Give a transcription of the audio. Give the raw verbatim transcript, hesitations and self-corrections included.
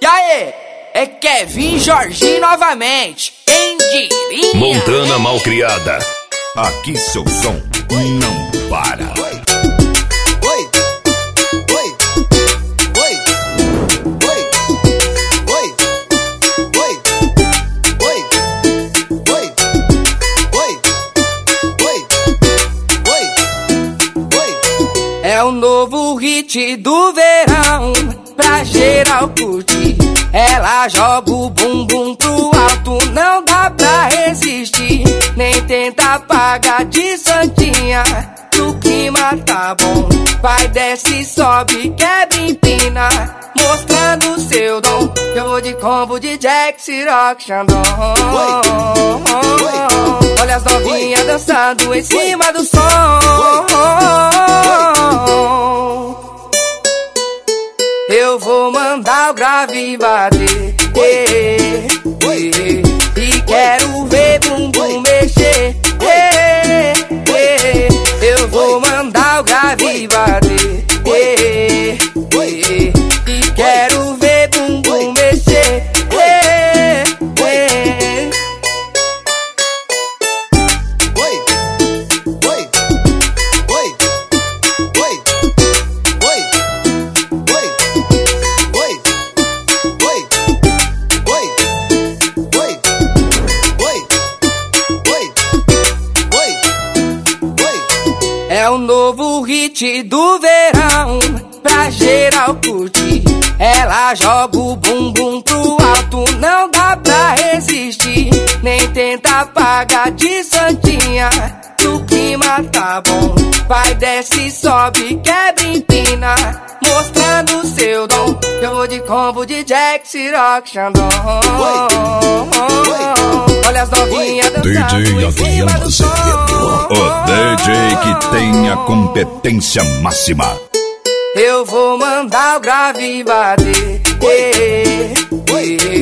E aí, é Kevin Jorginho novamente, quem diria? Montana Malcriada, aqui seu som não para. Oi, oi, oi, oi, oi, oi, oi, oi, oi, oi, oi. É o novo hit do verão, pra geral curtir. Ela joga o bumbum pro alto, não dá pra resistir. Nem tenta apagar de santinha, o clima tá bom. Vai, desce, sobe, quebra, empina, mostrando seu dom. Eu vou de combo de Jack, Ciroc, Xandão. Olha as novinhas dançando em cima do som. Eu vou mandar o grave bater, eh, eh, e quero ver bumbum mexer, eh, eh, eu vou mandar o grave bater, eh, eh, e quero ver bumbum mexer, eh, eh. É o novo hit do verão, pra geral curtir. Ela joga o bumbum pro alto, não dá pra resistir. Nem tenta apagar de santinha, o clima tá bom. Vai, desce, sobe, quebra, empina, mostrando seu dom. Eu vou de combo de Jack, Ciroc, Xandão. Olha as novinhas dançando D J em cima do som. O D J que tem a competência máxima. Eu vou mandar o grave bater, eh, eh,